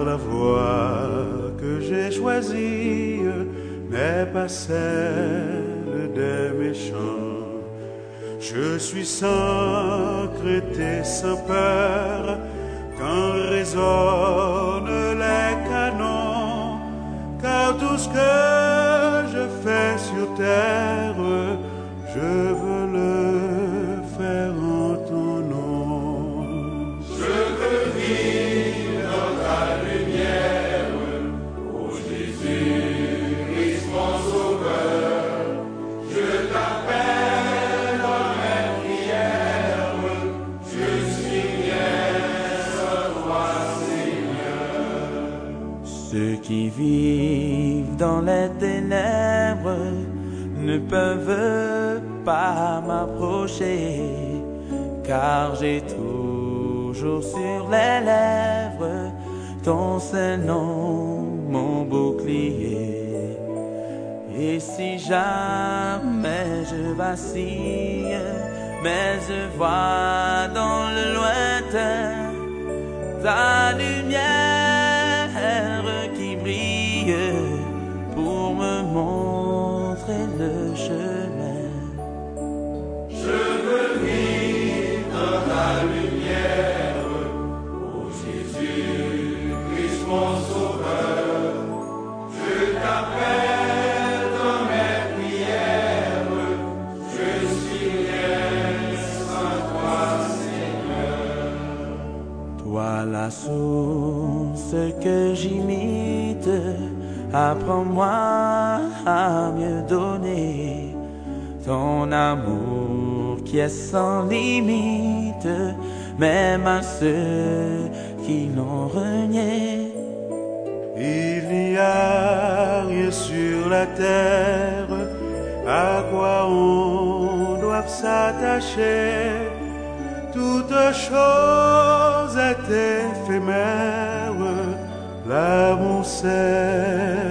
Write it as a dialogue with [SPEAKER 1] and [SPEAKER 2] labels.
[SPEAKER 1] car la voie que j'ai choisie n'est pas celle des méchants. Je suis sans crainte et sans peur quand résonnent les canons, car tout ce que je fais sur terre, je veux le faire en ton nom.
[SPEAKER 2] Je veux vivre dans ta lumière, ô Jésus, Christ mon sauveur. Je t'appelle dans mes prières, je suis bien sans toi, Seigneur.
[SPEAKER 3] Ceux qui vivent dans les ténèbres ne peuvent pas m'approcher, car j'ai toujours sur les lèvres ton seul nom, mon bouclier. Et si jamais je vacille, mais je vois dans le lointain ta lumière qui brille pour me montrer le chemin.
[SPEAKER 2] Je veux vivre dans ta lumière, ô Jésus, Christ mon sauveur. Je t'appelle dans mes prières, je suis rien sans toi, Seigneur.
[SPEAKER 3] Toi la source que j'imite, apprends-moi à mieux donner ton amour qui est sans limite, même à ceux qui l'ont renié.
[SPEAKER 1] Il n'y a rien sur la terre à quoi on doit s'attacher. Toute chose est éphémère, l'amour c'est